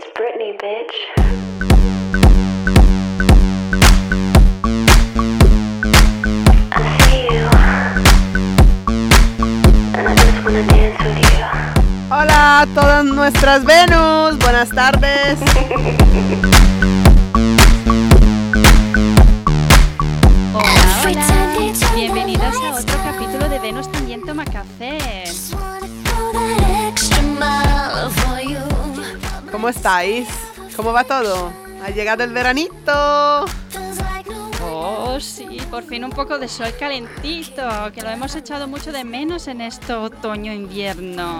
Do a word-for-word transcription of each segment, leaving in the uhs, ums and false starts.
It's Britney, bitch. I see you, and I just wanna dance with you. Hola a todas nuestras Venus, buenas tardes. Hola, hola. Bienvenidos a otro capítulo de Venus también toma café. ¿Cómo estáis? ¿Cómo va todo? ¿Ha llegado el veranito? Oh, sí, por fin un poco de sol calentito, que lo hemos echado mucho de menos en este otoño-invierno.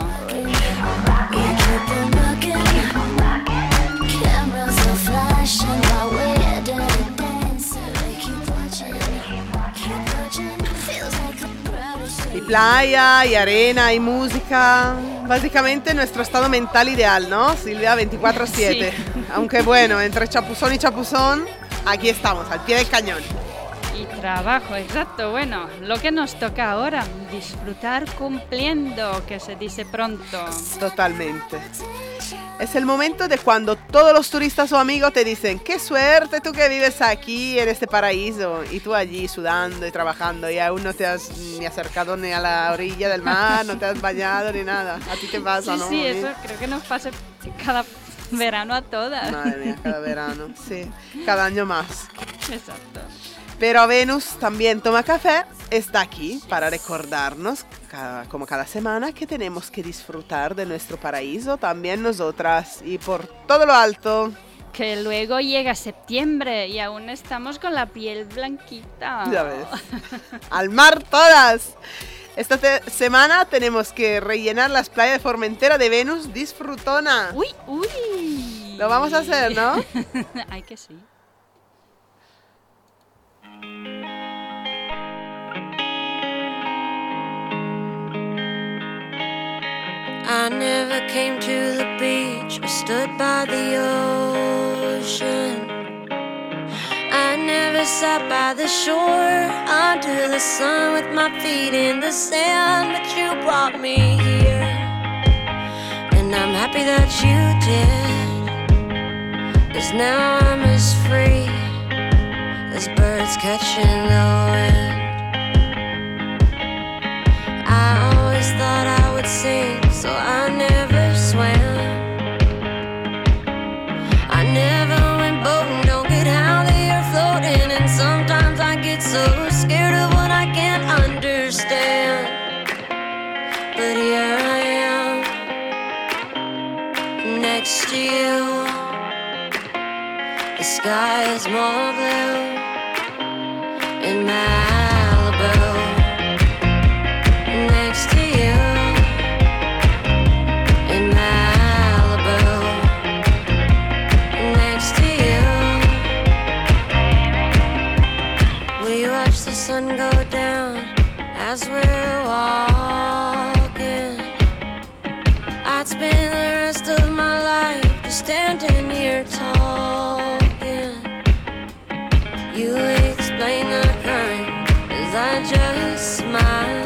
Y playa, y arena, y música. Básicamente nuestro estado mental ideal, ¿no, Silvia? veinticuatro siete. Sí. Aunque bueno, entre chapuzón y chapuzón, aquí estamos, al pie del cañón. Y trabajo, exacto. Bueno, lo que nos toca ahora, disfrutar cumpliendo, que se dice pronto. Totalmente. Es el momento de cuando todos los turistas o amigos te dicen: qué suerte tú que vives aquí en este paraíso, y tú allí sudando y trabajando y aún no te has ni acercado ni a la orilla del mar, no te has bañado ni nada. A ti te pasa, Sí, ¿no? sí, A mí. eso creo que nos pasa cada verano a todas. Madre mía, cada verano, sí, cada año más. Exacto. Pero Venus también toma café, está aquí para recordarnos, cada, como cada semana, que tenemos que disfrutar de nuestro paraíso, también nosotras, y por todo lo alto. Que luego llega septiembre y aún estamos con la piel blanquita. Ya ves. Al mar todas. Esta te- semana tenemos que rellenar las playas de Formentera de Venus disfrutona. Uy, uy. Lo vamos a hacer, ¿no? Ay, que sí. I never came to the beach or stood by the ocean. I never sat by the shore under the sun with my feet in the sand, but you brought me here, and I'm happy that you did, 'cause now I'm as free as birds catching the wind. I always thought I would sing, so I never swam. I never went boating, don't get how they are floating, and sometimes I get so scared of what I can't understand. But here I am, next to you. The sky is more blue in Malibu. Next to you in Malibu. Next to you. We watch the sun go down as we're walking. I'd spend the rest of my life just standing here talking. You explain the current as I just smile,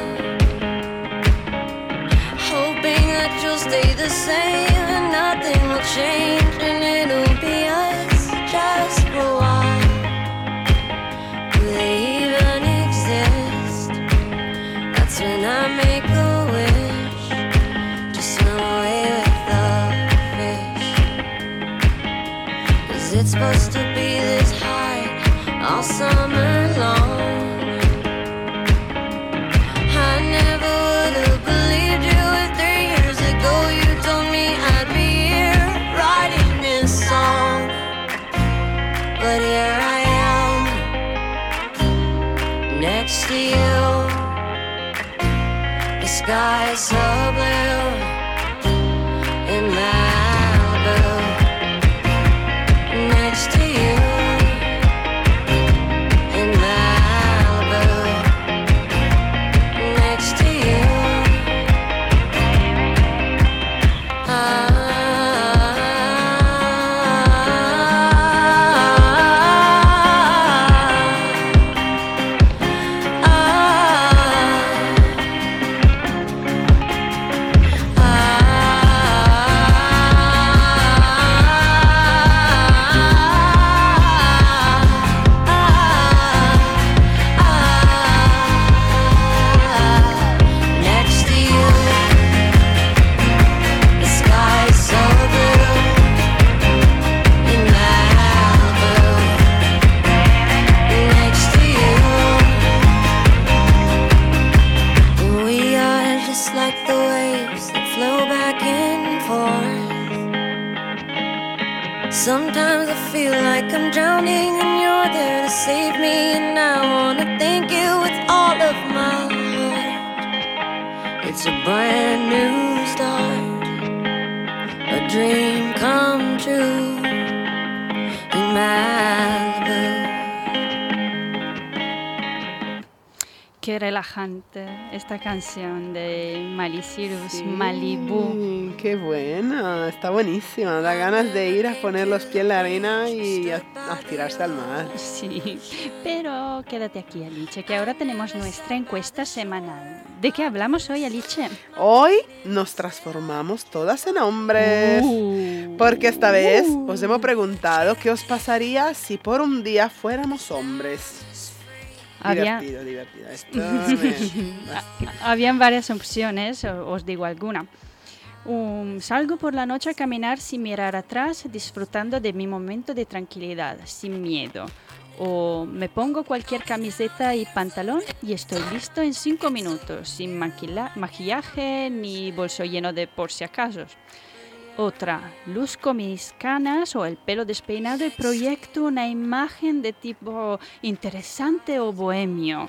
hoping that you'll stay the same and nothing will change, and it'll be us just for a while. Do they even exist? That's when I make a wish to swim away with the fish, 'cause it's supposed to be this high all summer long. I never would have believed you if three years ago you told me I'd be here writing this song. But here I am, next to you. The sky is so blue in Malibu. Next to you in Malibu. Next to you. Ah, ah, ah. Sometimes I feel like I'm drowning and you're there to save me, and I wanna thank you with all of my heart. It's a brand new start, a dream come true in Malibu. Qué relajante esta canción de Miley Cyrus, Sí, Malibu. Qué buena, está buenísima. Da ganas de ir a poner los pies en la arena y a, a tirarse al mar. Sí, pero quédate aquí, Alice, que ahora tenemos nuestra encuesta semanal. ¿De qué hablamos hoy, Alice? Hoy nos transformamos todas en hombres. Uh. Porque esta vez Uh. os hemos preguntado qué os pasaría si por un día fuéramos hombres. Había- Divertido, divertido. Esto me- Habían varias opciones, o- os digo alguna. Um, salgo por la noche a caminar sin mirar atrás, disfrutando de mi momento de tranquilidad, sin miedo. O me pongo cualquier camiseta y pantalón y estoy listo en cinco minutos, sin maquila- maquillaje ni bolso lleno de por si acaso. Otra, luzco mis canas o el pelo despeinado y proyecto una imagen de tipo interesante o bohemio.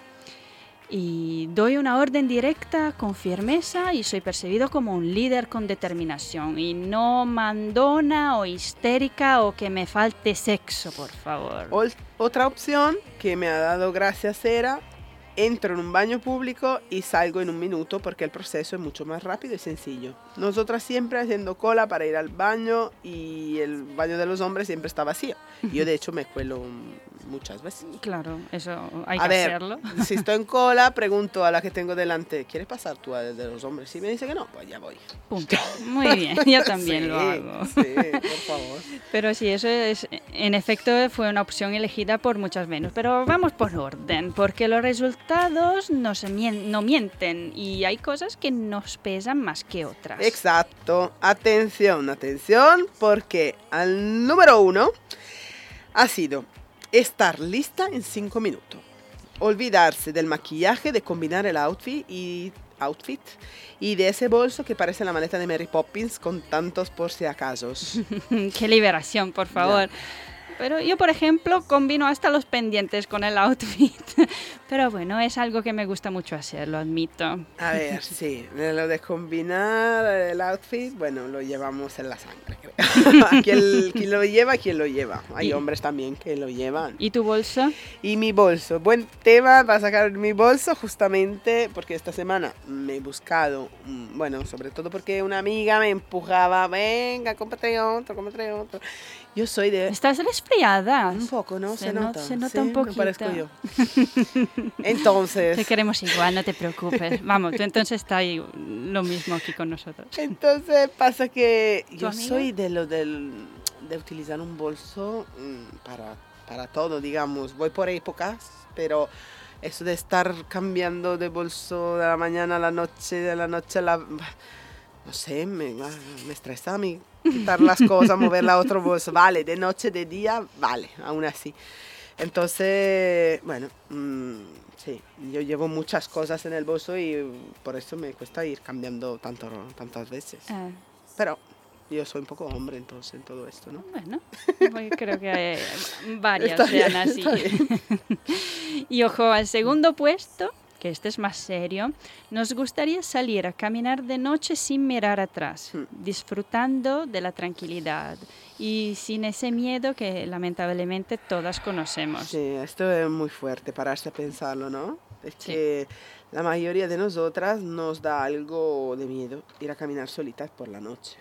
Y doy una orden directa con firmeza y soy percibido como un líder con determinación y no mandona o histérica o que me falte sexo, por favor. Ol- Otra opción que me ha dado gracias era entro en un baño público y salgo en un minuto porque el proceso es mucho más rápido y sencillo. Nosotras siempre haciendo cola para ir al baño y el baño de los hombres siempre está vacío. Yo de hecho me cuelo mm, muchas veces. Claro, eso hay A que ver, hacerlo. si estoy en cola, pregunto a la que tengo delante, ¿quieres pasar tú al de los hombres? Si me dice que no, pues ya voy. Punto. Muy bien, yo también Sí, lo hago. Sí, por favor. Pero sí, eso es, en efecto, fue una opción elegida por muchas menos. Pero vamos por orden, porque los resultados no, se mien- no mienten y hay cosas que nos pesan más que otras. Exacto. Atención, atención, porque al número uno ha sido estar lista en cinco minutos. Olvidarse del maquillaje, de combinar el outfit y, outfit y de ese bolso que parece la maleta de Mary Poppins con tantos por si acasos. Qué liberación, por favor. Pero yo, por ejemplo, combino hasta los pendientes con el outfit. Pero bueno, es algo que me gusta mucho hacer, lo admito. A ver, sí, lo de combinar el outfit, bueno, lo llevamos en la sangre, creo. Quien, quien lo lleva, quien lo lleva. Hay Y- hombres también que lo llevan. ¿Y tu bolso? Y mi bolso, buen tema para sacar mi bolso justamente porque esta semana me he buscado, mm, bueno, sobre todo porque una amiga me empujaba, venga, cómprate otro, cómprate otro. Yo soy de... ¿Estás resfriada? Un poco, ¿no? Se, Se no- nota. se nota Sí, un me poquito. parezco yo. Entonces... Te queremos igual, no te preocupes. Vamos, tú entonces está ahí lo mismo aquí con nosotros. Entonces pasa que yo amiga? soy de lo del, de utilizar un bolso mm, para, para todo, digamos. Voy por épocas, pero eso de estar cambiando de bolso de la mañana a la noche, de la noche a la... No sé, me, me estresa a mí quitar las cosas, moverla a otro bolso. Vale, de noche, de día, vale, aún así. Entonces, bueno, mm, sí, yo llevo muchas cosas en el bolso y por eso me cuesta ir cambiando tanto, tantas veces. Ah, Pero yo soy un poco hombre entonces en todo esto, ¿no? bueno, pues creo que eh, varias Está bien, sean así. está bien. Y ojo, al segundo puesto, que este es más serio, nos gustaría salir a caminar de noche sin mirar atrás, Hmm. disfrutando de la tranquilidad y sin ese miedo que lamentablemente todas conocemos. Sí, esto es muy fuerte, pararse a pensarlo, ¿no? Es Sí. que la mayoría de nosotras nos da algo de miedo ir a caminar solitas por la noche.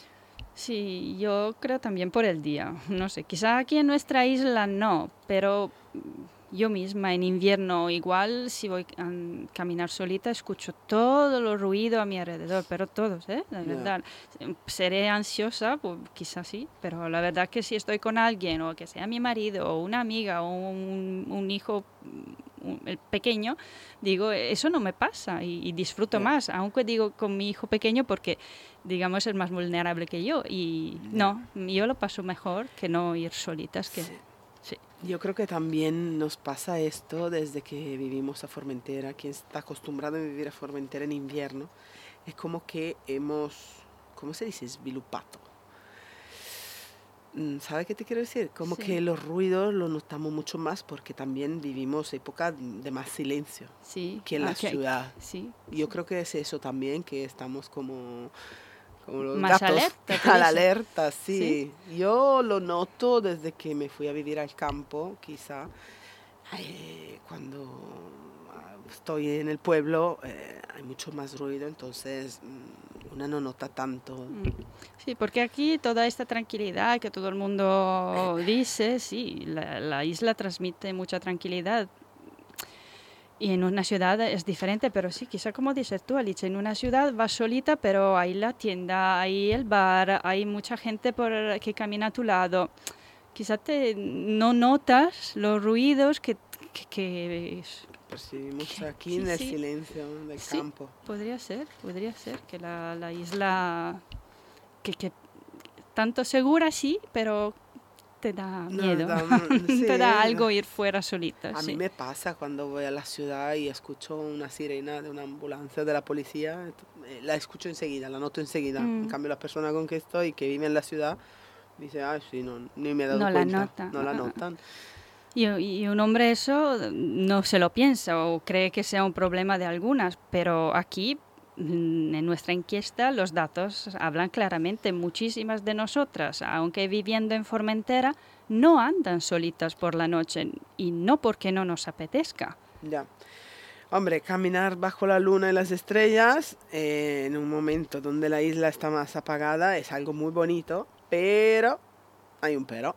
Sí, yo creo también por el día. No sé, quizá aquí en nuestra isla no, pero yo misma en invierno igual si voy a caminar solita escucho todo lo ruido a mi alrededor, pero todos, ¿eh? La Ya. verdad. Seré ansiosa, pues quizás sí, pero la verdad que si estoy con alguien o que sea mi marido o una amiga o un, un hijo un- el pequeño, digo, eso no me pasa y, y disfruto Ya. más, aunque digo con mi hijo pequeño porque digamos es más vulnerable que yo y no, yo lo paso mejor que no ir solitas que Sí. sí. Yo creo que también nos pasa esto desde que vivimos a Formentera. Quien está acostumbrado a vivir a Formentera en invierno, es como que hemos, ¿cómo se dice? Sviluppato. mm, ¿sabes qué te quiero decir? Como Sí. que los ruidos los notamos mucho más porque también vivimos época de más silencio Sí. que en la ok. ciudad. Sí. Yo creo que es eso también, que estamos como, como los Más gatos, alerta, tú a la dices. alerta, sí. Yo lo noto desde que me fui a vivir al campo, quizá. Eh, cuando ah, estoy en el pueblo eh, hay mucho más ruido, entonces mm, una no nota tanto. Mm. Sí, porque aquí toda esta tranquilidad que todo el mundo dice, sí, la, la isla transmite mucha tranquilidad. Y en una ciudad es diferente, pero sí, quizá como dices tú, Alice, en una ciudad vas solita, pero hay la tienda, hay el bar, hay mucha gente por, que camina a tu lado. Quizá te, no notas los ruidos que, que, que Percibimos aquí Sí, en el sí. silencio del Sí. campo. podría ser, podría ser que la, la isla, que, que tanto segura sí, pero te da No, miedo, da- sí, te da eh, algo ir fuera solita. A sí. mí me pasa cuando voy a la ciudad y escucho una sirena de una ambulancia de la policía, eh, la escucho enseguida, la noto enseguida. En Mm. cambio, la persona con que estoy, que vive en la ciudad, dice, ah, sí, no, ni me he dado No la cuenta. nota. No la Ah. notan. Y, y un hombre eso no se lo piensa o cree que sea un problema de algunas, pero aquí mm, en nuestra encuesta los datos hablan claramente. Muchísimas de nosotras, aunque viviendo en Formentera, no andan solitas por la noche y no porque no nos apetezca. Ya. Hombre, caminar bajo la luna y las estrellas eh, en un momento donde la isla está más apagada es algo muy bonito, pero hay un pero.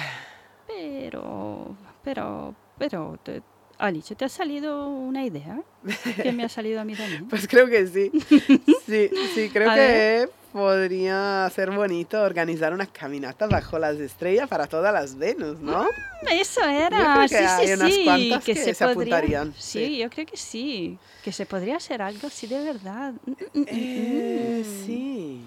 Pero, pero, pero, te- Alice, ¿te ha salido una idea? Que me ha salido a mí también. Pues creo que sí. Sí, sí, creo A que podría ser bonito organizar una caminata bajo las estrellas para todas las Venus, ¿no? Eso era, Yo creo que sí, hay sí, unas sí, cuantas que se podría- apuntarían, Sí, sí. yo creo que sí, que se podría hacer algo así de verdad. Mm, mm, mm, Eh, mm. sí.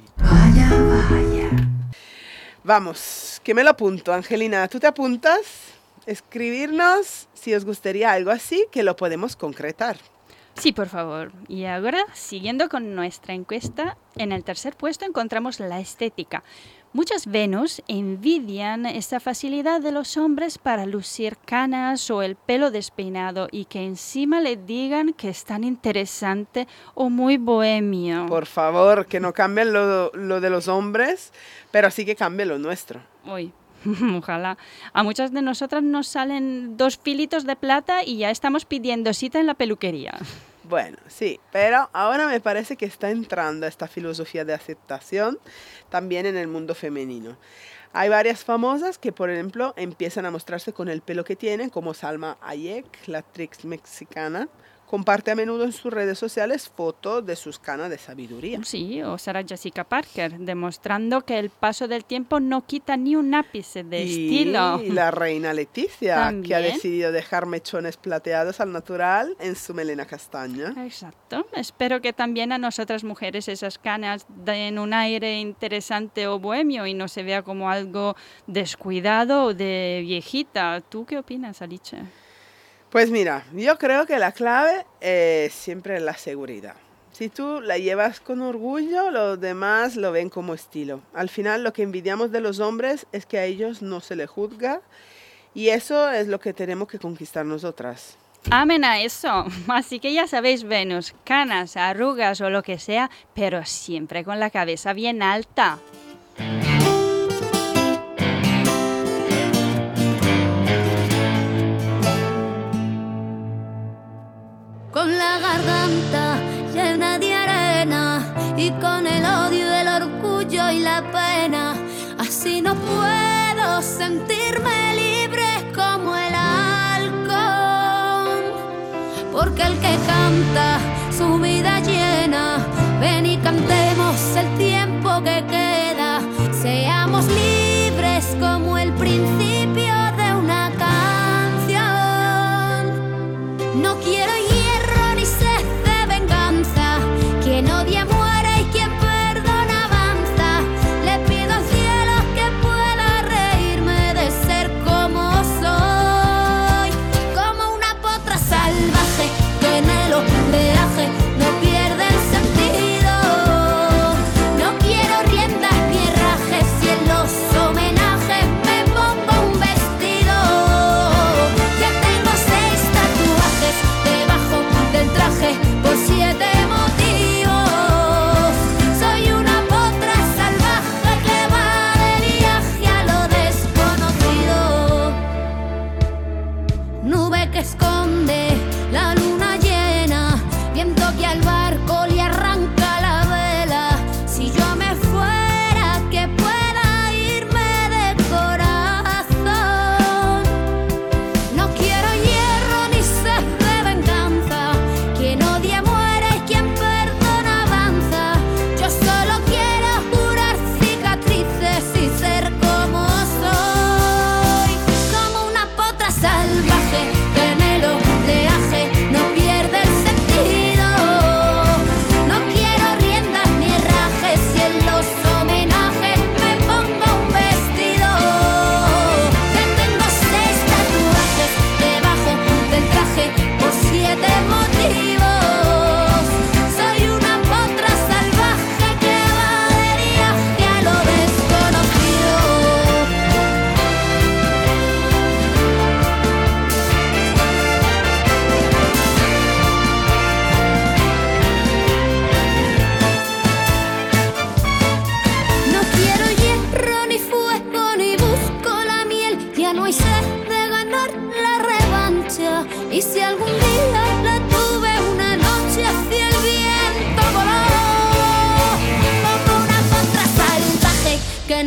Vamos, que me lo apunto, Angelina. ¿Tú te apuntas? Escribirnos si os gustaría algo así, que lo podemos concretar. Sí, por favor. Y ahora, siguiendo con nuestra encuesta, en el tercer puesto encontramos la estética. Muchas Venus envidian esta facilidad de los hombres para lucir canas o el pelo despeinado y que encima le digan que es tan interesante o muy bohemio. Por favor, que no cambien lo, lo de los hombres, pero sí que cambie lo nuestro. Uy, ojalá. A muchas de nosotras nos salen dos filitos de plata y ya estamos pidiendo cita en la peluquería. Bueno, sí, pero ahora me parece que está entrando esta filosofía de aceptación también en el mundo femenino. Hay varias famosas que, por ejemplo, empiezan a mostrarse con el pelo que tienen, como Salma Hayek, la actriz mexicana. Comparte a menudo en sus redes sociales fotos de sus canas de sabiduría. Sí, o Sarah Jessica Parker, demostrando que el paso del tiempo no quita ni un ápice de y estilo. la reina Leticia, que ha También. decidido dejar mechones plateados al natural en su melena castaña. Exacto. Espero que también a nosotras mujeres esas canas den un aire interesante o bohemio y no se vea como algo descuidado o de viejita. ¿Tú qué opinas, Alice? Pues mira, yo creo que la clave es siempre la seguridad. Si tú la llevas con orgullo, los demás lo ven como estilo. Al final lo que envidiamos de los hombres es que a ellos no se les juzga y eso es lo que tenemos que conquistar nosotras. Amen a eso. Así que ya sabéis, Venus, canas, arrugas o lo que sea, pero siempre con la cabeza bien alta. Con la garganta llena de arena y con el odio, el orgullo y la pena. Así no puedo sentirme libre como el halcón. Porque el que canta su vida llena, ven y cantemos el tiempo que queda. Seamos libres como el principio de una canción. No quiero hierro ni sed de venganza. Quien odia muere y quien perdona avanza. Le pido al cielo que pueda reírme de ser como soy. Como una potra salvaje que en el oleaje no pierde el sentido. No quiero riendas ni herrajes y en los homenajes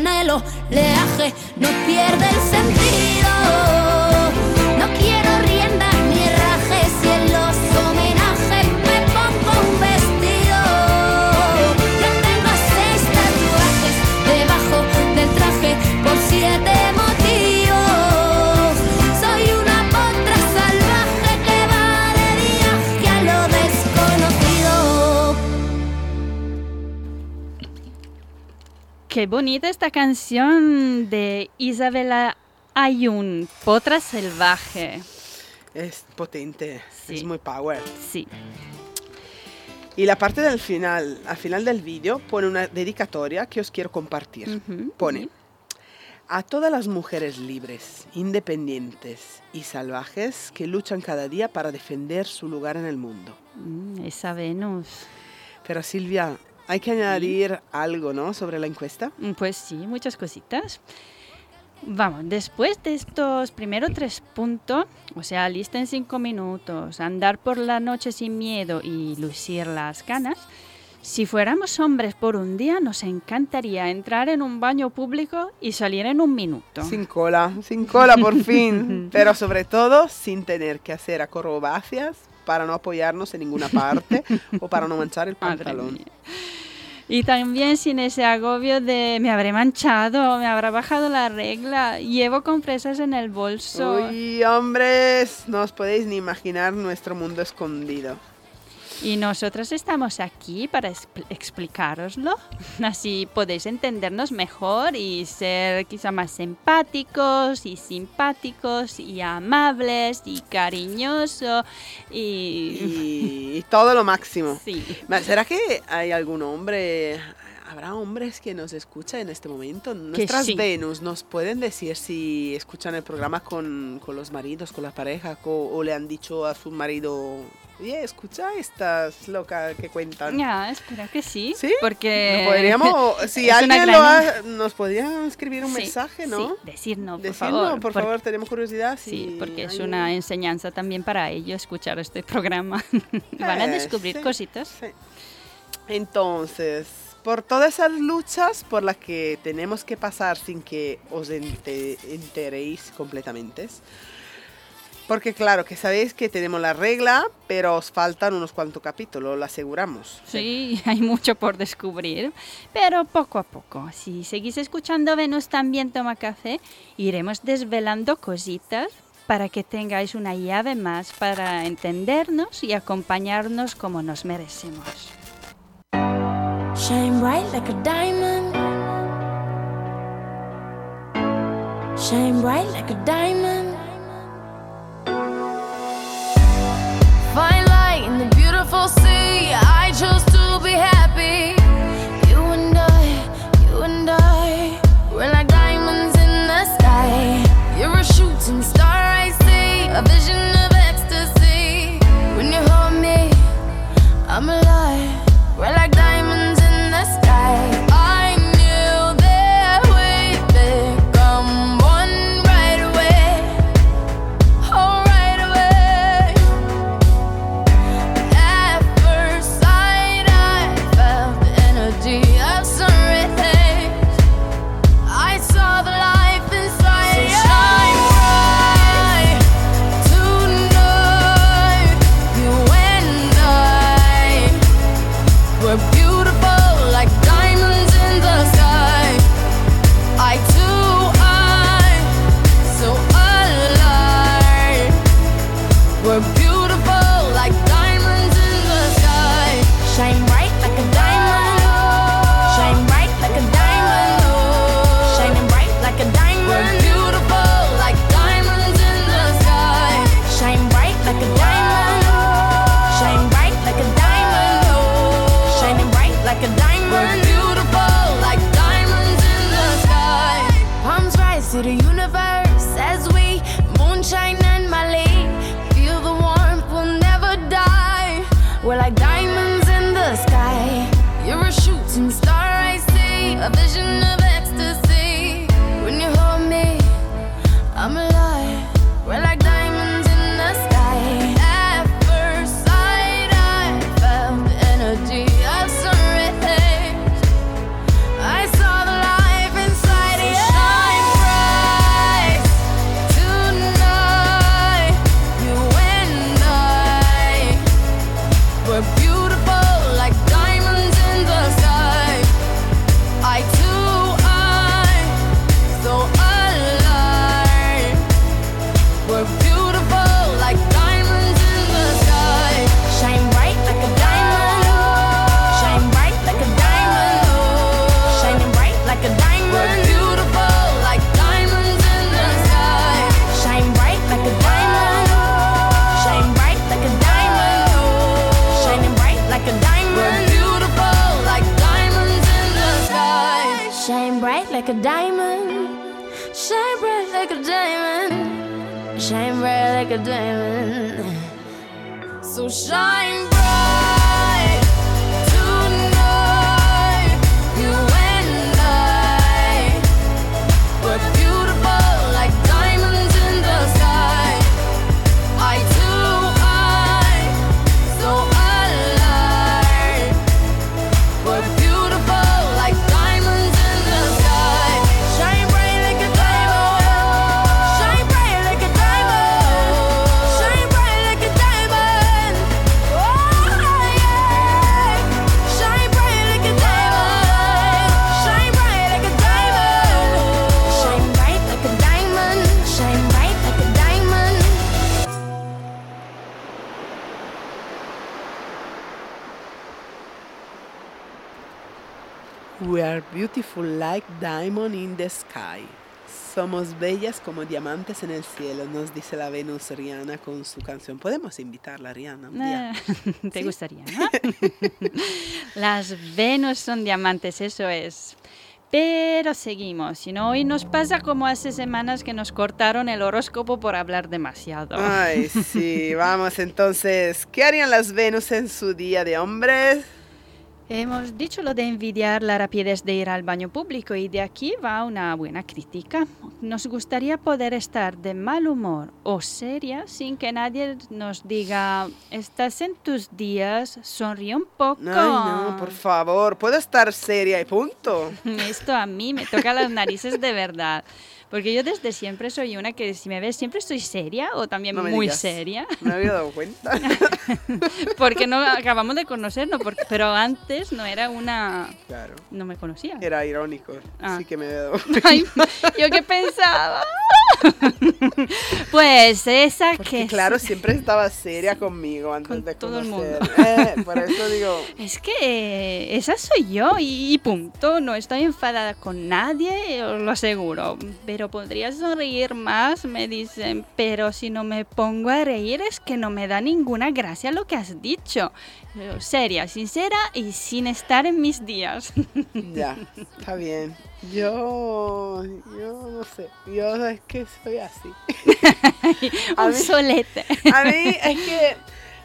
en el oleaje no pierde el sentido. No quiero riendas ni rajes y en los homenajes me pongo un vestido. Yo tengo seis tatuajes debajo del traje por siete motivos. Soy una potra salvaje que va de viaje a lo desconocido. Qué bonita esta canción de Isabella Ayun, Potra Salvaje. Es potente, Sí. es muy power. Sí. Y la parte del final, al final del vídeo, pone una dedicatoria que os quiero compartir. Ujú, Pone: sí. a todas las mujeres libres, independientes y salvajes que luchan cada día para defender su lugar en el mundo. Mm, esa Venus. Pero Silvia, hay que añadir algo, ¿no?, sobre la encuesta. Mm, Pues sí, muchas cositas. Vamos, después de estos primeros tres puntos, o sea, lista en cinco minutos, andar por la noche sin miedo y lucir las canas, si fuéramos hombres por un día, nos encantaría entrar en un baño público y salir en un minuto. Sin cola, sin cola por fin. Pero sobre todo sin tener que hacer acrobacias para no apoyarnos en ninguna parte o para no manchar el Madre pantalón. mía. Y también sin ese agobio de me habré manchado, me habrá bajado la regla, llevo compresas en el bolso. Uy, hombres, no os podéis ni imaginar nuestro mundo escondido. Y nosotros estamos aquí para expl- explicároslo, así podéis entendernos mejor y ser quizá más simpáticos y simpáticos y amables y cariñosos y... Y, y todo lo máximo. Sí. Ma, ¿será que hay algún hombre, habrá hombres que nos escuchan en este momento? Nuestras sí. Venus nos pueden decir si escuchan el programa con, con los maridos, con la pareja, co- o le han dicho a su marido: oye, escucha estas locas que cuentan. Ya, espero que sí. ¿Sí? Porque No podríamos, si es una alguien gran- lo ha, nos podría escribir un Sí, mensaje, ¿no? Sí, decirnos, por Decirnos, favor. por porque- favor, tenemos curiosidad. Sí, si porque es hay- una enseñanza también para ellos escuchar este programa. Van a Eh, descubrir sí, cositas. sí. Entonces, por todas esas luchas por las que tenemos que pasar sin que os ente- enteréis completamente, porque claro, que sabéis que tenemos la regla, pero os faltan unos cuantos capítulos, lo aseguramos. Sí, hay mucho por descubrir, pero poco a poco. Si seguís escuchando Venus también toma café, iremos desvelando cositas para que tengáis una llave más para entendernos y acompañarnos como nos merecemos. Shine bright like a diamond. Shine bright like a diamond. Fine light in the beautiful sea. I chose to be happy. You and I, you and I, we're like diamonds in the sky. You're a shooting star, I see, a vision of ecstasy. When you hold me, I'm alive. We're like diamonds in the sky. I knew that we'd become one right away. Oh, right away. At first sight, I felt the energy of sun rays. I saw the life inside. So shine bright tonight. You and I, we're beautiful like diamonds in the sky. I too, I'm so alive. We're beautiful like diamonds in the sky. Shine bright like a diamond. Shine bright like a diamond. Shining bright like a diamond. We're beautiful like diamonds in the sky. Shine bright like a diamond. Shine bright like a diamond. Shining bright like a diamond. We're beautiful like diamonds in the sky. Palms rise to the universe as we moonshine and Mali. Feel the warmth, we'll never die. We're like diamonds in the sky. You're a shooting star, I see, a vision of ecstasy. When you hold me, I'm alive. We're like diamonds in the sky. At first sight, I felt the energy of sun rays. I saw the life inside. shine bright like a diamond. So shine bright tonight, you and I. We're beautiful like diamonds in the sky. Eye to eye, so alive. We're beautiful like diamonds in the sky. Shine bright like a diamond. Shine bright like a diamond. Shine bright like a diamond. Oh yeah. Shine bright like a diamond. Shine bright like a diamond. Shine bright like a diamond. Shine bright like a diamond. We are beautiful like diamond in the sky. Somos bellas como diamantes en el cielo, nos dice la Venus Rihanna con su canción. Podemos invitarla, Rihanna, un día. Eh, ¿Te gustaría, no? Las Venus son diamantes, eso es. Pero seguimos, y no, hoy nos pasa como hace semanas que nos cortaron el horóscopo por hablar demasiado. Ay, sí, vamos entonces. ¿Qué harían las Venus en su día de hombres? Hemos dicho lo de envidiar la rapidez de ir al baño público y de aquí va una buena crítica. Nos gustaría poder estar de mal humor o seria sin que nadie nos diga, estás en tus días, sonríe un poco. Ay, no, por favor, puedo estar seria y punto. Esto a mí me toca las narices de verdad. Porque yo desde siempre soy una que si me ves siempre estoy seria o también No me muy digas. seria. Me había dado cuenta. Porque no acabamos de conocernos, porque, pero antes no era una... Claro, No me conocía. era irónico. Ah. Así que me había dado Ay, ¿yo qué pensaba? Pues esa Porque, que... claro, siempre estaba seria conmigo antes Con de todo el conocer. mundo. Eh, por eso digo, Es que esa soy yo y punto. No estoy enfadada con nadie, os lo aseguro. Pero podrías sonreír más, me dicen. Pero si no me pongo a reír es que no me da ninguna gracia lo que has dicho. Pero seria, sincera y sin estar en mis días. ya, está bien. Yo, yo no sé, yo es que soy así. A Un mí- solete. A mí es que,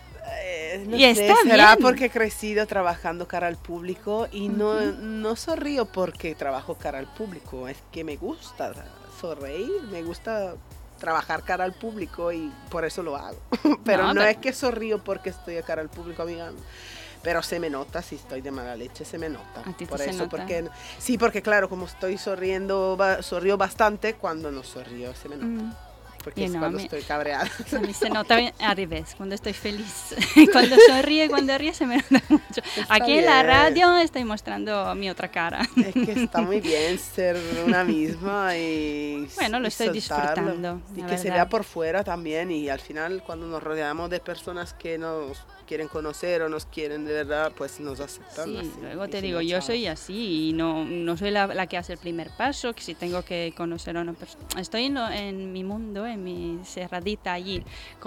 eh, no Y sé, está será bien. porque he crecido trabajando cara al público y no, no sonrío porque trabajo cara al público, es que me gusta sonreír, me gusta trabajar cara al público y por eso lo hago. Pero No, no, pero- es que sonrío porque estoy a cara al público, amiga. Pero se me nota, si estoy de mala leche, se me nota. A ti te Por se eso, nota. porque sí, porque claro, como estoy sonriendo, ba- sonrío bastante, cuando no sonrío se me nota. Mm. Porque Y es no, a cuando mí- estoy cabreada. A mí se nota al revés, cuando estoy feliz. Cuando sonríe, cuando ríe se me nota mucho. Aquí en la bien. radio estoy mostrando mi otra cara. Es que está muy bien ser una misma y Bueno, lo y estoy soltarlo. disfrutando, Y la que se verdad. vea por fuera también y al final cuando nos rodeamos de personas que nos quieren conocer o nos quieren de verdad, pues nos aceptan. Sí, así. luego Y te si digo, no, yo chao. soy así y no, no soy la, la que hace el primer paso, que si tengo que conocer a una persona. Estoy en, lo- en mi mundo, en mi cerradita allí,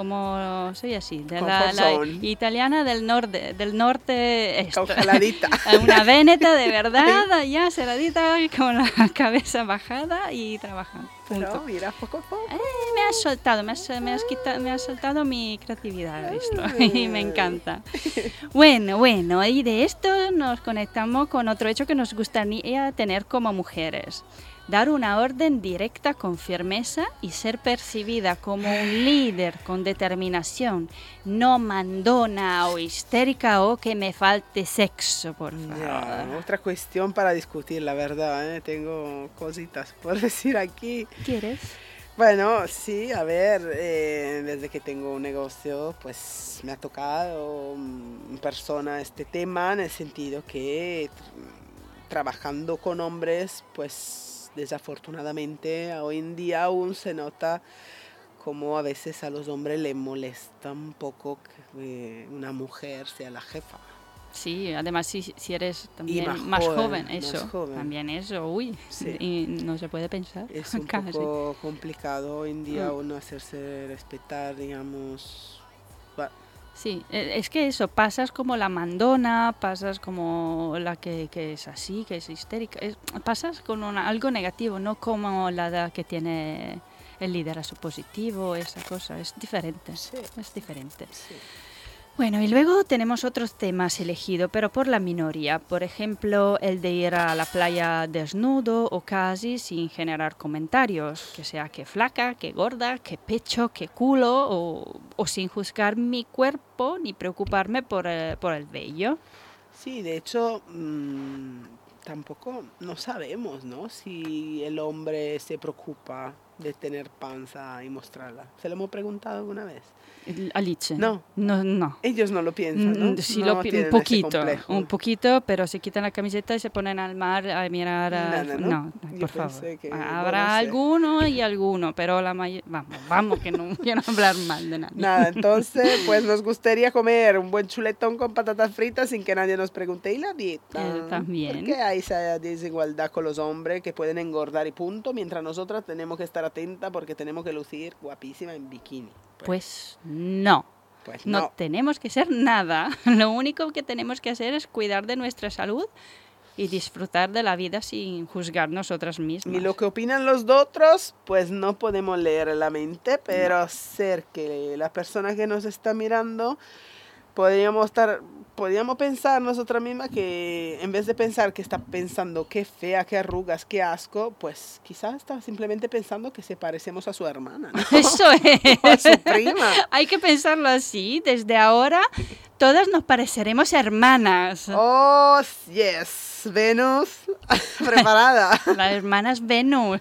como soy así, de la, Comfort la zone. italiana del norte, del norte este. Congeladita. Una veneta de verdad, allá cerradita, con la cabeza bajada y trabajando. Pero Punto. mira, poco a poco. Eh, me has soltado, me has, me has quitado, me has soltado mi creatividad esto y me encanta. Bueno, bueno, y de esto nos conectamos con otro hecho que nos gustaría tener como mujeres. Dar una orden directa con firmeza y ser percibida como un líder con determinación, no mandona o histérica o que me falte sexo, por favor. Ya, otra cuestión para discutir, la verdad, ¿eh? Tengo cositas por decir aquí. ¿Quieres? Bueno, sí, a ver, eh, desde que tengo un negocio, pues me ha tocado mm, en persona este tema, en el sentido que tr- trabajando con hombres, pues desafortunadamente hoy en día aún se nota como a veces a los hombres les molesta un poco que eh, una mujer sea la jefa. Sí, además si, si eres también más más, joven, joven, más eso, joven. también eso, uy, Sí. y no se puede pensar. Es un casi. poco complicado hoy en día Mm. uno hacerse respetar, digamos. Va- Sí, e- es que eso, pasas como la mandona, pasas como la que, que es así, que es histérica, es- pasas con una- algo negativo, no como la de- que tiene el liderazgo positivo, esa cosa, es diferente, Sí. es diferente. Sí. Bueno, y luego tenemos otros temas elegidos, pero por la minoría. Por ejemplo, el de ir a la playa desnudo o casi sin generar comentarios, que sea que flaca, que gorda, que pecho, que culo, o, o sin juzgar mi cuerpo ni preocuparme por el, por el vello. Sí, de hecho, mmm, tampoco no sabemos, ¿no? Si el hombre se preocupa de tener panza y mostrarla. ¿Se lo hemos preguntado alguna vez? Alice. No. No, no. Ellos no lo piensan, ¿no? Mm, Sí, No lo pi- tienen un ese poquito, complejo. un poquito, pero se quitan la camiseta y se ponen al mar a mirar. a- Nada, ¿no? no, Yo por favor. pensé que- Habrá bueno, no sé. alguno y alguno, pero la mayoría. Vamos, vamos, que no quiero hablar mal de nadie. Nada, entonces, pues nos gustaría comer un buen chuletón con patatas fritas sin que nadie nos pregunte, ¿y la dieta? Eh, también. Porque hay esa desigualdad con los hombres que pueden engordar y punto, mientras nosotras tenemos que estar atentas porque tenemos que lucir guapísima en bikini. Pues no. Pues No, no. tenemos que ser nada. Lo único que tenemos que hacer es cuidar de nuestra salud y disfrutar de la vida sin juzgar nosotras mismas. Ni lo que opinan los otros, pues no podemos leer la mente, pero ser que la persona que nos está mirando, podríamos estar, podríamos pensar nosotras mismas que en vez de pensar que está pensando qué fea, qué arrugas, qué asco, pues quizás está simplemente pensando que se parecemos a su hermana, ¿no? Eso es. O a su prima. Hay que pensarlo así. Desde ahora, todas nos pareceremos hermanas. Oh, yes. Venus, preparada. Las hermanas Venus.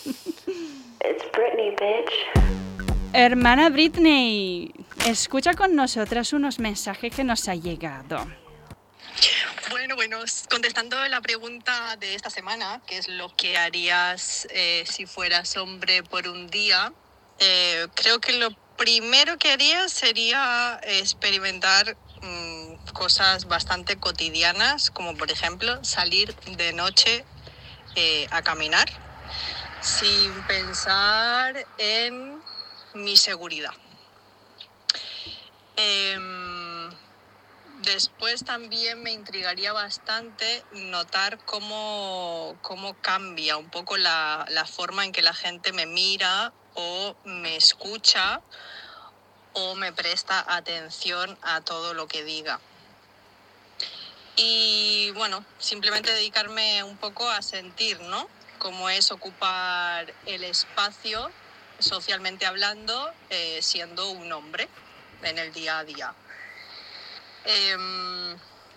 It's Britney, bitch. Hermana Britney, escucha con nosotras unos mensajes que nos ha llegado. Bueno, bueno, s- contestando la pregunta de esta semana, que es lo que harías eh, si fueras hombre por un día, eh, creo que lo primero que haría sería experimentar mm, cosas bastante cotidianas, como por ejemplo salir de noche eh, a caminar sin pensar en mi seguridad. Em, Después también me intrigaría bastante notar cómo, cómo cambia un poco la, la forma en que la gente me mira o me escucha o me presta atención a todo lo que diga. Y bueno, simplemente dedicarme un poco a sentir, ¿no? Cómo es ocupar el espacio, socialmente hablando, eh, siendo un hombre en el día a día. Em,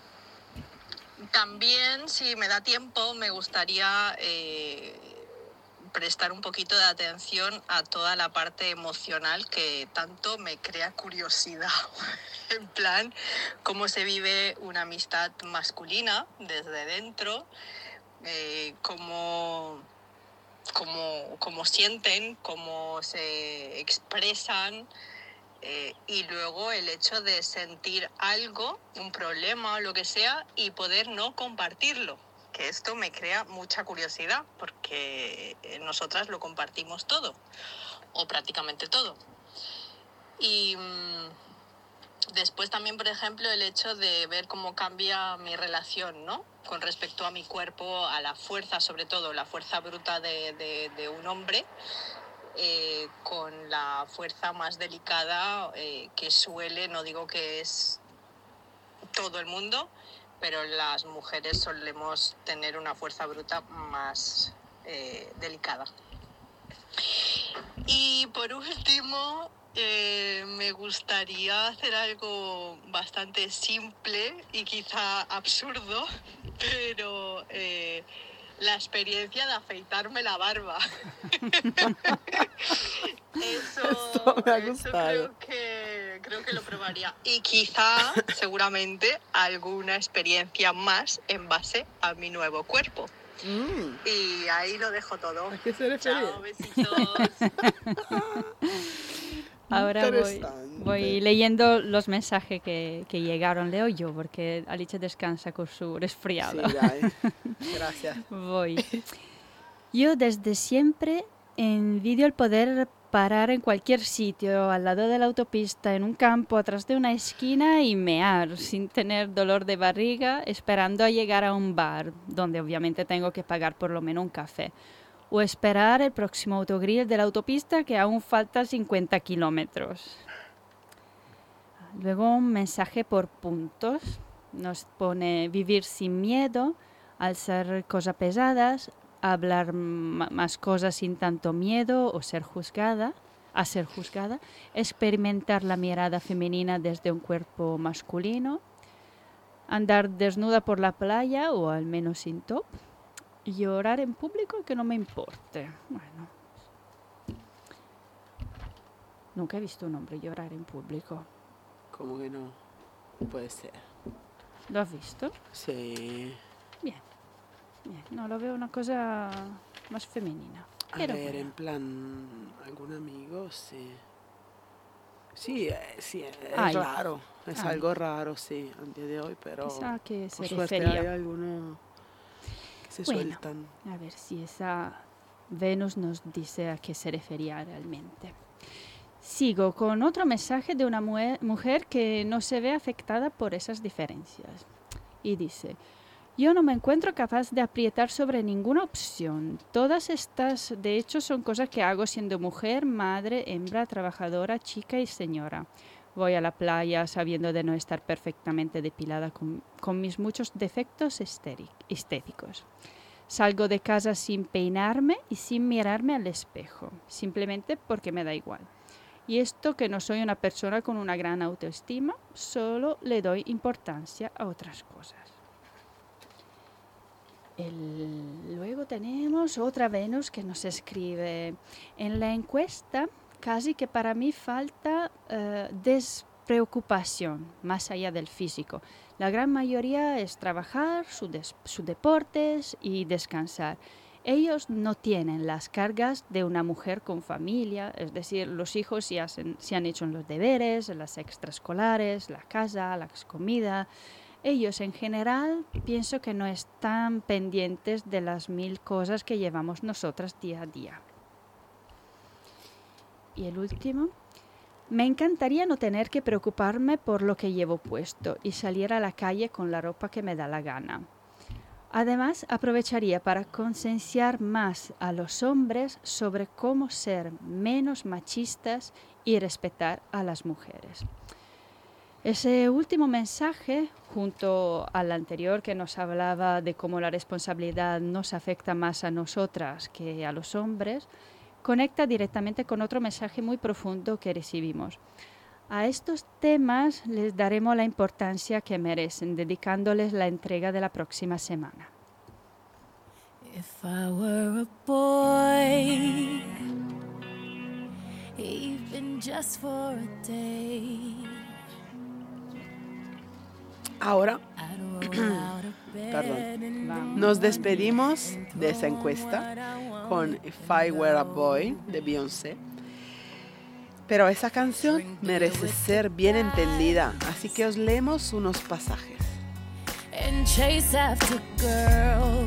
también, si me da tiempo, me gustaría eh, prestar un poquito de atención a toda la parte emocional que tanto me crea curiosidad. En plan, cómo se vive una amistad masculina desde dentro, eh, cómo, cómo, cómo sienten, cómo se expresan. Eh, y luego el hecho de sentir algo, un problema o lo que sea, y poder no compartirlo, que esto me crea mucha curiosidad, porque eh, nosotras lo compartimos todo, o prácticamente todo. Y mm, después también, por ejemplo, el hecho de ver cómo cambia mi relación, ¿no? Con respecto a mi cuerpo, a la fuerza, sobre todo, la fuerza bruta de, de, de un hombre, Eh, con la fuerza más delicada eh, que suele, no digo que es todo el mundo, pero las mujeres solemos tener una fuerza bruta más eh, delicada. Y por último, eh, me gustaría hacer algo bastante simple y quizá absurdo, pero eh, la experiencia de afeitarme la barba. Eso, Esto me ha eso gustado. creo que, creo que lo probaría. Y quizá, seguramente, alguna experiencia más en base a mi nuevo cuerpo. Mm, Y ahí lo dejo todo. ¿a qué se refiere? Chao, besitos. Ahora voy, Interesante. voy leyendo los mensajes que, que llegaron. Leo yo, porque Alice descansa con su resfriado. Sí, dai. Gracias. Voy. Yo desde siempre envidio el poder parar en cualquier sitio, al lado de la autopista, en un campo, atrás de una esquina y mear, sin tener dolor de barriga, esperando a llegar a un bar, donde obviamente tengo que pagar por lo menos un café. o esperar el próximo autogrill de la autopista que aún falta cincuenta kilómetros. Luego un mensaje por puntos. Nos pone vivir sin miedo, alzar cosas pesadas, hablar m- más cosas sin tanto miedo o ser juzgada, a ser juzgada, experimentar la mirada femenina desde un cuerpo masculino, andar desnuda por la playa o al menos sin top, llorar en público y que no me importe. Bueno, nunca he visto un hombre llorar en público. Como que no, puede ser. ¿Lo has visto? Sí. Bien, bien. No, lo veo una cosa más femenina. A Pero ver, bueno. en plan, algún amigo, sí. Sí, eh, sí, es Ay. raro, es Ay. algo raro, sí, al día de hoy, pero Quizá que se por suerte hay refería. algunos que se Bueno. sueltan. A ver si esa Venus nos dice a qué se refería realmente. Sigo con otro mensaje de una mue- mujer que no se ve afectada por esas diferencias. Y dice, yo no me encuentro capaz de aprietar sobre ninguna opción. Todas estas, de hecho, son cosas que hago siendo mujer, madre, hembra, trabajadora, chica y señora. Voy a la playa sabiendo de no estar perfectamente depilada con, con mis muchos defectos estéri- estéticos. Salgo de casa sin peinarme y sin mirarme al espejo, simplemente porque me da igual. Y esto que no soy una persona con una gran autoestima, solo le doy importancia a otras cosas. El- luego tenemos otra Venus que nos escribe. En la encuesta, casi que para mí falta eh, despreocupación, más allá del físico. La gran mayoría es trabajar, sus des- sus deportes y descansar. Ellos no tienen las cargas de una mujer con familia, es decir, los hijos se, hacen, se han hecho los deberes, las extraescolares, la casa, la comida. Ellos en general pienso que no están pendientes de las mil cosas que llevamos nosotras día a día. Y el último, me encantaría no tener que preocuparme por lo que llevo puesto y salir a la calle con la ropa que me da la gana. Además, aprovecharía para concienciar más a los hombres sobre cómo ser menos machistas y respetar a las mujeres. Ese último mensaje, junto al anterior que nos hablaba de cómo la responsabilidad nos afecta más a nosotras que a los hombres, conecta directamente con otro mensaje muy profundo que recibimos. A estos temas les daremos la importancia que merecen, dedicándoles la entrega de la próxima semana. If I were a boy, even just for a day, Ahora I'd roll out of bed Perdón. in the nos despedimos de esa encuesta con If I Were a Boy de Beyoncé. Pero esa canción merece ser bien entendida, así que os leemos unos pasajes. and chase after girls.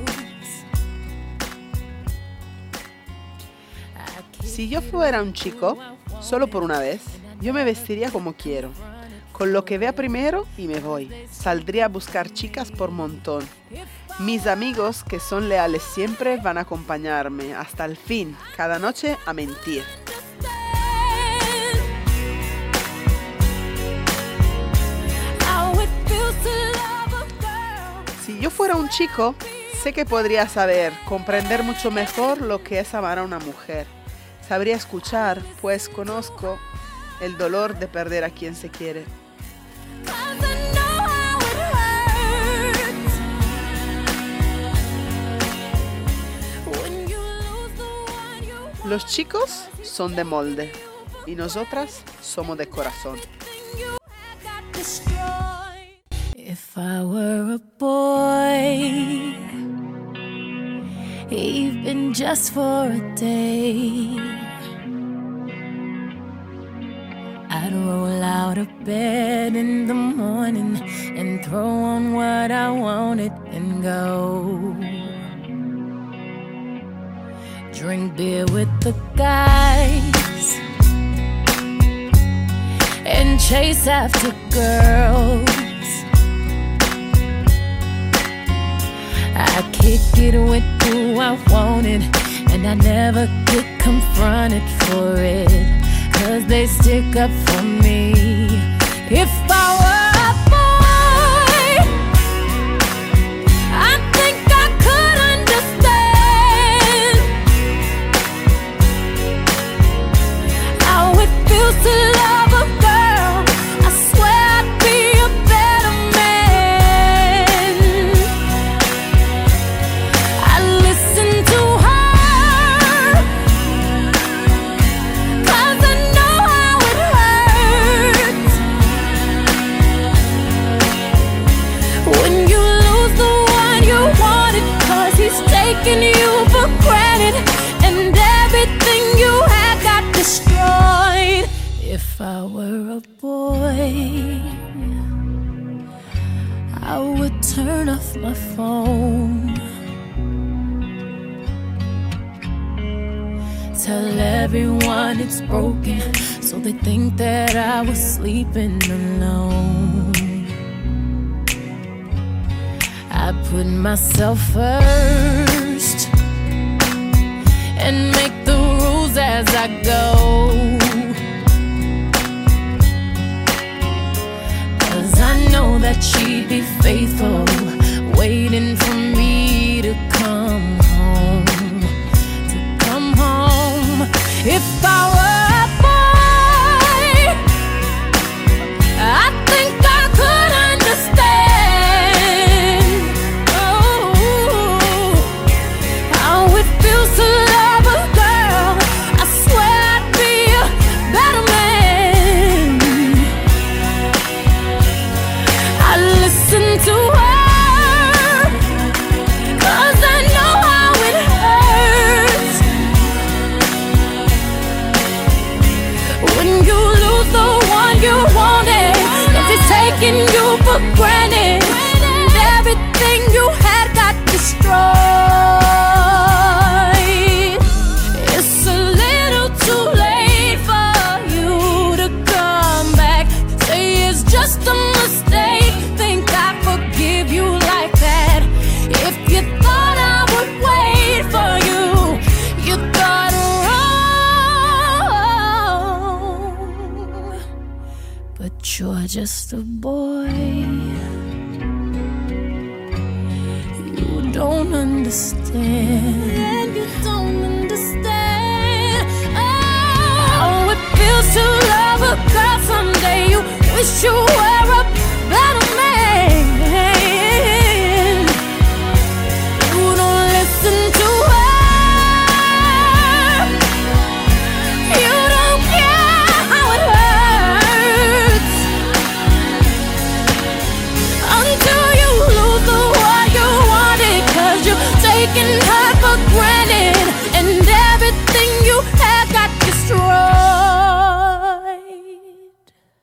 I keep Si yo fuera un chico, solo por una vez, yo me vestiría como quiero. Con lo que vea primero y me voy. Saldría a buscar chicas por montón. Mis amigos, que son leales siempre, van a acompañarme hasta el fin, cada noche a mentir. how it feels to love a girl. Si yo fuera un chico, sé que podría saber, comprender mucho mejor lo que es amar a una mujer. Sabría escuchar, pues conozco el dolor de perder a quien se quiere. 'Cause I know how it hurts when you lose the one you want. Los chicos son de molde y nosotras somos de corazón. You had got destroyed. If I were a boy, even just for a day, I'd roll out of bed in the morning and throw on what I wanted and go. Drink beer with the guys and chase after girls. I kick it with who I wanted and I never get confronted for it, 'cause they stick up for me. If I were a boy, I think I could understand how it feels to love a girl. I swear I'd be a better man. I listen to her, 'cause I know how it hurts when you lose the one you wanted, 'cause he's taking you for granted, and everything you had got destroyed. If I were a boy, I would turn off my phone, tell everyone it's broken, so they think that I was sleeping alone. I put myself first and make the rules as I go, 'cause I know that she'd be faithful, waiting for me to come home, to come home. If I were a boy, I think I could understand, oh, how it feels to love a girl. I swear I'd be a better man. I listen to her, 'cause I know how it hurts when you lose the one you wanted, 'cause he's taking you for granted, and everything you had got destroyed. It's a little too late for you to come back, say it's just a mistake, think I forgive you like that. If you thought I would wait for you, you thought wrong. But you're just a boy, you don't understand, you don't understand, oh, how it feels to love a girl. Someday you wish you were a better man. You don't listen to her, you don't care how it hurts until you lose the one you wanted, 'cause you're taking her for granted, and everything you had got destroyed.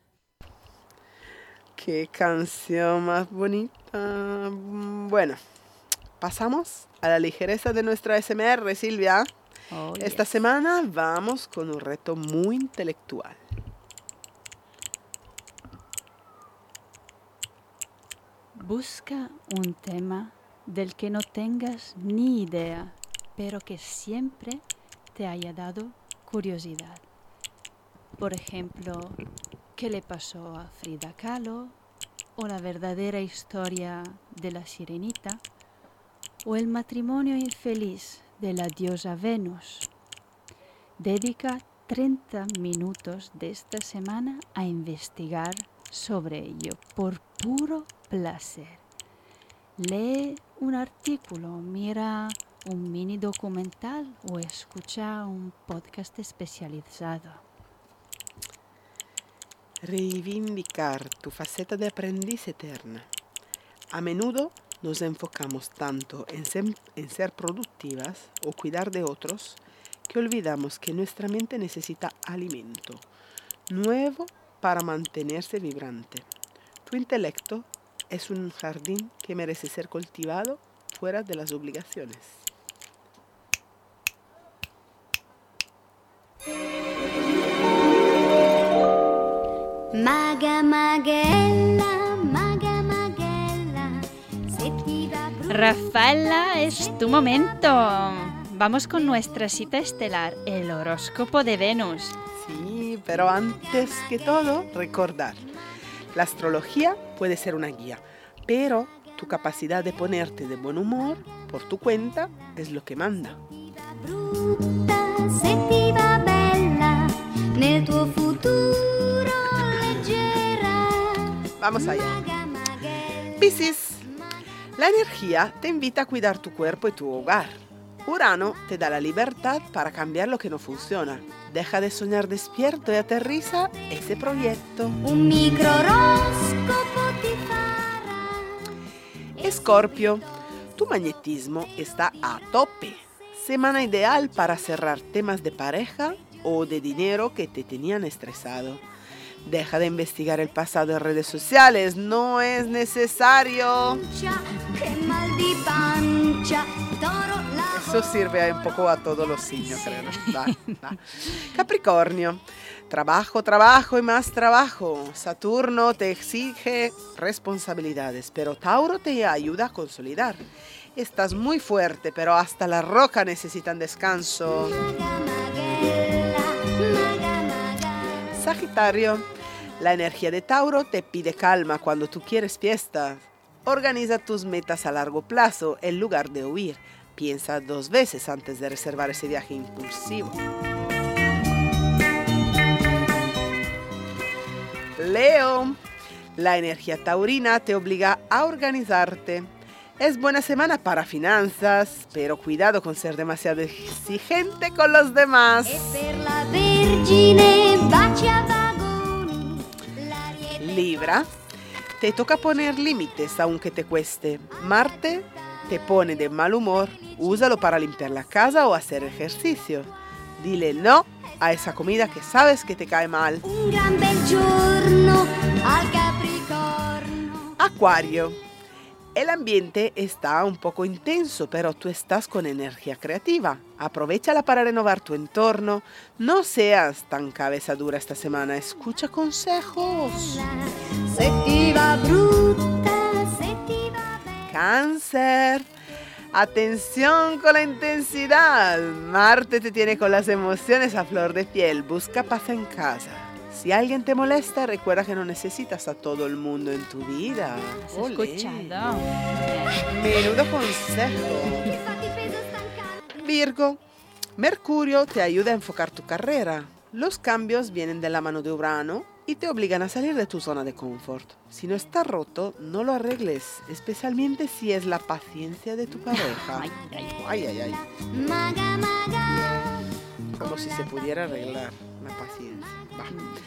Qué canción más bonita. Bueno, pasamos a la ligereza de nuestra A S M R, Silvia. Oh, Esta yes. semana vamos con un reto muy intelectual. Busca un tema del que no tengas ni idea, pero que siempre te haya dado curiosidad. Por ejemplo, ¿qué le pasó a Frida Kahlo? ¿O la verdadera historia de la Sirenita? ¿O el matrimonio infeliz de la diosa Venus? Dedica treinta minutos de esta semana a investigar sobre ello por puro placer. Lee un artículo, mira un mini documental o escucha un podcast especializado. Reivindicar tu faceta de aprendiz eterna. A menudo nos enfocamos tanto en ser, en ser productivas o cuidar de otros que olvidamos que nuestra mente necesita alimento nuevo para mantenerse vibrante. Tu intelecto es un jardín que merece ser cultivado fuera de las obligaciones. Maga Maghella, Maga Maghella, se ti va brutto. Rafaela, es tu momento. vamos con nuestra cita estelar, el horóscopo de Venus. Sí, pero antes que todo, recordar. La astrología puede ser una guía, pero tu capacidad de ponerte de buen humor por tu cuenta es lo que manda. Brutta, se ti va bella, nel tuo futuro leggera. Vamos allá. Piscis, la energía te invita a cuidar tu cuerpo y tu hogar. Urano te da la libertad para cambiar lo que no funciona. Deja de soñar despierto y aterriza ese proyecto. Un microoroscopo ti farà. Escorpio, tu magnetismo está a tope. Semana ideal para cerrar temas de pareja o de dinero que te tenían estresado. Deja de investigar el pasado en redes sociales, no es necesario. Che mal di pancia, toro la Eso sirve un poco a todos los signos, creo. Va, va. Capricornio, trabajo, trabajo y más trabajo. Saturno te exige responsabilidades, pero Tauro te ayuda a consolidar. Estás muy fuerte, pero hasta la roca necesitan descanso. Sagitario, la energía de Tauro te pide calma cuando tú quieres fiesta. Organiza tus metas a largo plazo en lugar de huir. Piensa dos veces antes de reservar ese viaje impulsivo. Leo, la energía taurina te obliga a organizarte. Es buena semana para finanzas, pero cuidado con ser demasiado exigente con los demás. E per la Vergine bacia vagoni. Libra, te toca poner límites aunque te cueste. Marte te pone de mal humor, úsalo para limpiar la casa o hacer ejercicio. Dile no a esa comida que sabes que te cae mal. Un gran bel giorno al Capricorno. Acuario, el ambiente está un poco intenso, pero tú estás con energía creativa. Aprovéchala para renovar tu entorno. No seas tan cabeza dura esta semana. Escucha consejos. Se ti va brutta, se ti va bella. Cáncer. Atención con la intensidad. Marte te tiene con las emociones a flor de piel. Busca paz en casa. Si alguien te molesta, recuerda que no necesitas a todo el mundo en tu vida. ¿Has Olé. escuchado? Menudo consejo. Che fatti peso stancar. Virgo, Mercurio te ayuda a enfocar tu carrera. Los cambios vienen de la mano de Urano y te obligan a salir de tu zona de confort. Si no está roto, no lo arregles, especialmente si es la paciencia de tu pareja. Ay, ay, Ay, ay, ay. Maga, maga. Como si se pudiera arreglar la paciencia. Va.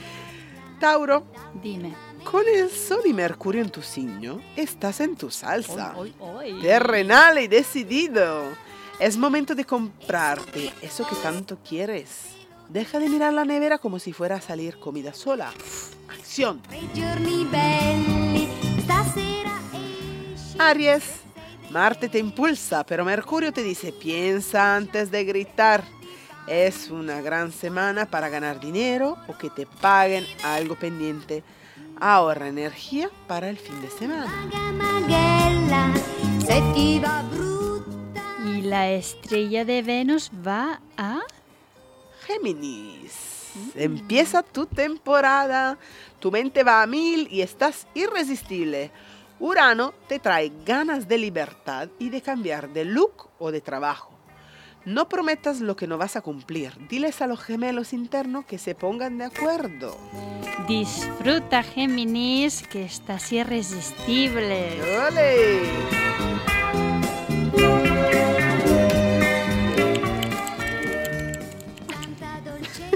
Tauro, dime. con el Sol y Mercurio en tu signo, estás en tu salsa. Hoy, hoy, hoy. Terrenal y decidido. Es momento de comprarte eso que tanto quieres. Deja de mirar la nevera como si fuera a salir comida sola. Acción. Quei giorni belli, stasera esci. Aries, Marte te impulsa, pero Mercurio te dice, piensa antes de gritar. Es una gran semana para ganar dinero o que te paguen algo pendiente. Ahorra energía para el fin de semana. Maga, maghella, se ti va brutta. Y la estrella de Venus va a... Géminis, empieza tu temporada, tu mente va a mil y estás irresistible. Urano te trae ganas de libertad y de cambiar de look o de trabajo. No prometas lo que no vas a cumplir, diles a los gemelos internos que se pongan de acuerdo. Disfruta, Géminis, que estás irresistible. ¡Ole! Tanta dolce.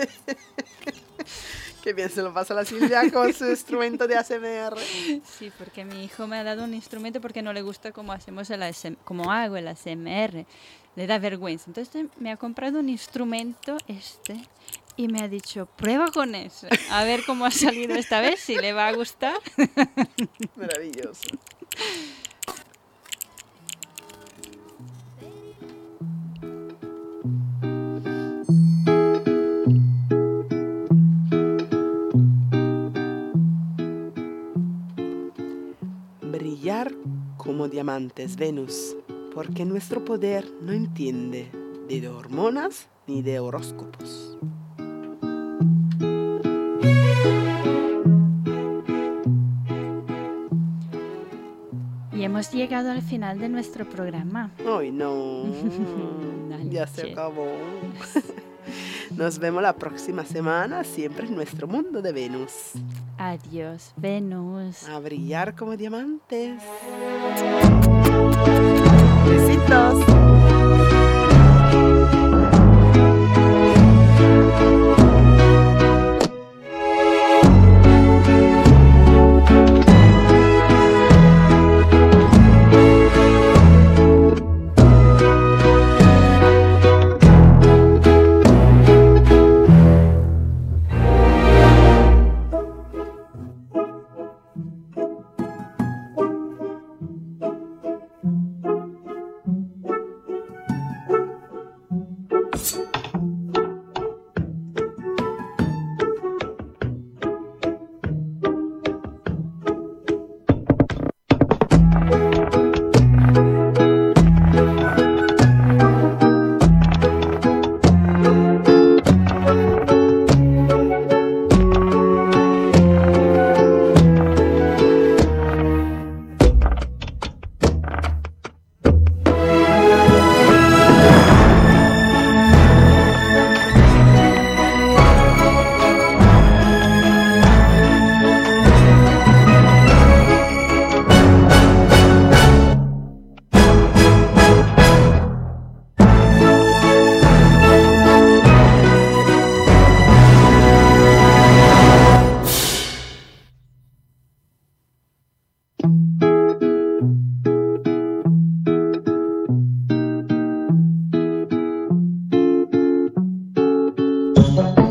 Qué bien se lo pasa la Silvia con su instrumento de A S M R. Sí, porque mi hijo me ha dado un instrumento porque no le gusta cómo hacemos el A S M R, cómo hago el A S M R. Le da vergüenza. Entonces me ha comprado un instrumento este y me ha dicho, prueba con eso. A ver cómo ha salido esta vez, si le va a gustar. Maravilloso. Brillar como diamantes, Venus, porque nuestro poder no entiende ni de hormonas, ni de horóscopos. Y hemos llegado al final de nuestro programa. Ay, no. Ya se acabó. Nos vemos la próxima semana, siempre en nuestro mundo de Venus. Adiós, Venus. A brillar como diamantes. Besitos. Thank you.